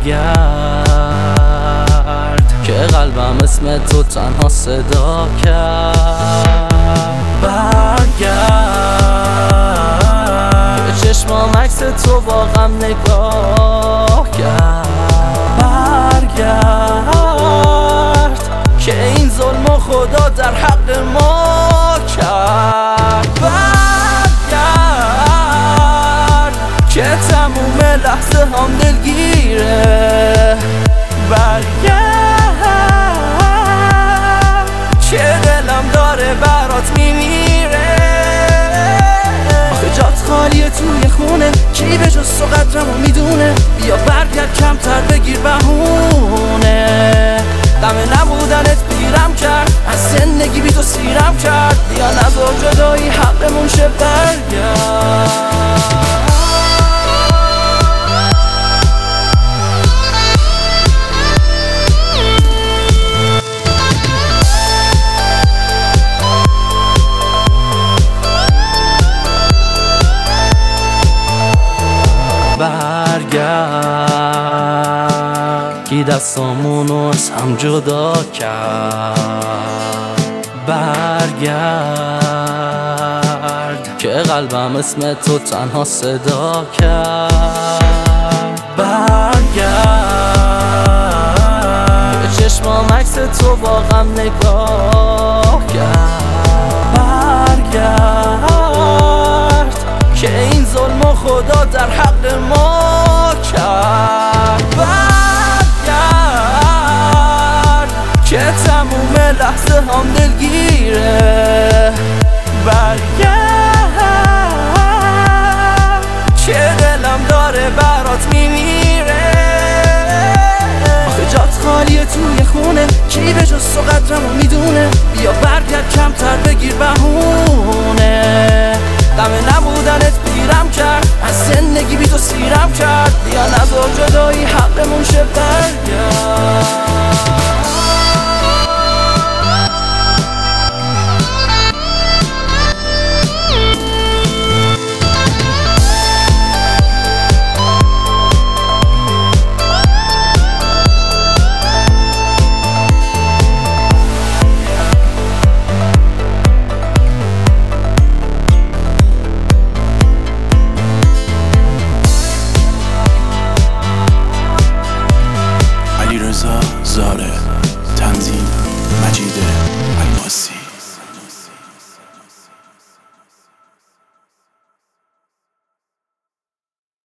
برگرد که قلبم اسم تو تنها صدا کرد. برگرد که چشمام عکس تو با غم نگاه کرد. برگرد که این ظلم و خدا در حق ما کرد. برگرد که تموم لحظه هم دلگیره. برگرد که دلم داره برات میمیره. آخه جات خالیه توی خونه، کی به جز تو قدرمو میدونه. بیا برگرد کمتر بگیر بهونه. غم نبودنت پیرم کرد، از زندگی بی تو سیرم کرد. بیا نذار جدایی حقمون شه. برگرد کی دستامونو از هم جدا کرد. برگرد که قلبم اسم تو تنها صدا کرد. برگرد که چشمام عکس تو با غم نگاه کرد. برگرد که این ظلم و خدا در حق ما کرد. برگرد که تموم لحظه هم دلگیره. برگرد که دلم داره برات میمیره. آخه جات خالیه توی خونه، کی به جز تو قدرمو میدونه. بیا برگرد کمتر بگیر بهونه. غم نبودنت پیرم کرد، از زندگی بی تو سیرم کرد. بیا نذار جدایی حقمون شه. برگرد زاره تنظیم مجید الماسی.